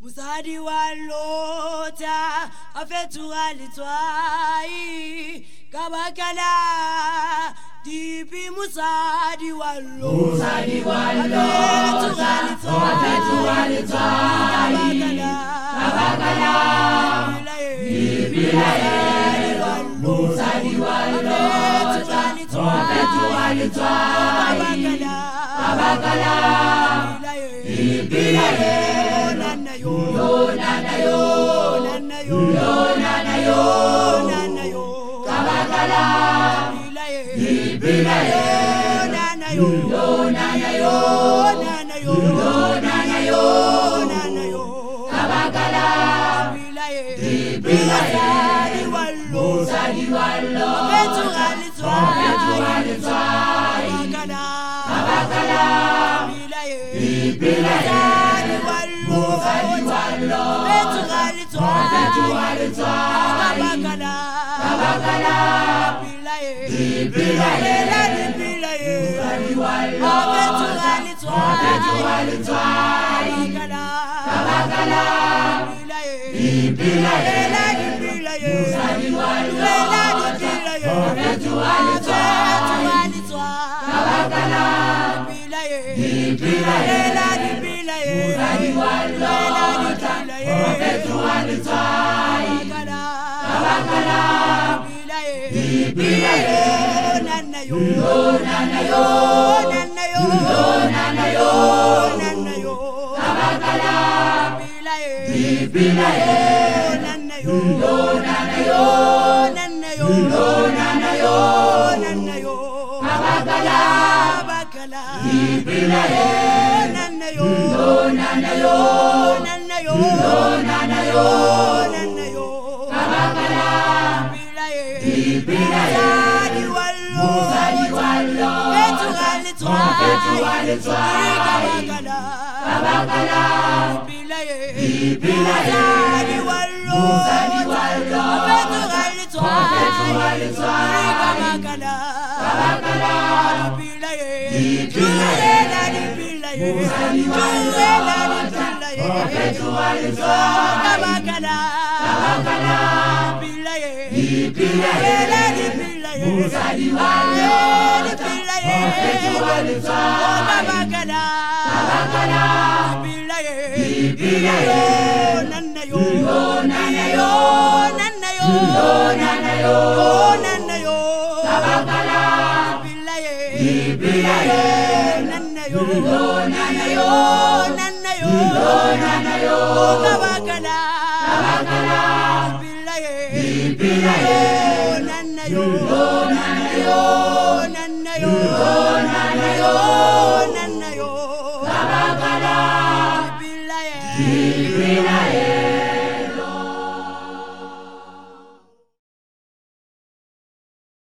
Musadi walota afetu alitwai kabakala dipi musadi walota afetu alitwai kabakala dipi musadi walota afetu alitwai kabakala dipi yo nana yo kabakala bilaye nana yo kabakala bilaye musadi wallo afetu alitwai kabakala bilaye musadi wallo afetu alitwai kabakala bilaye musadi wallo afetu alitwai kabakala bilaye musadi wallo afetu alitwai kabakala bilaye musadi wallo afetu alitwai kabakala bilaye nana yo kabakala bilaye nana yo kabakala bilaye nana yo kabakala bilaye musadi wallo afetu alitwai kabakala bilaye musadi wallo afetu alitwai kabakala bilaye musadi wallo afetu alitwai kabakala bilaye musadi wallo afetu alitwai kabakala bilaye nana yo kabakala bilaye nana yo kabakala bilaye nana yo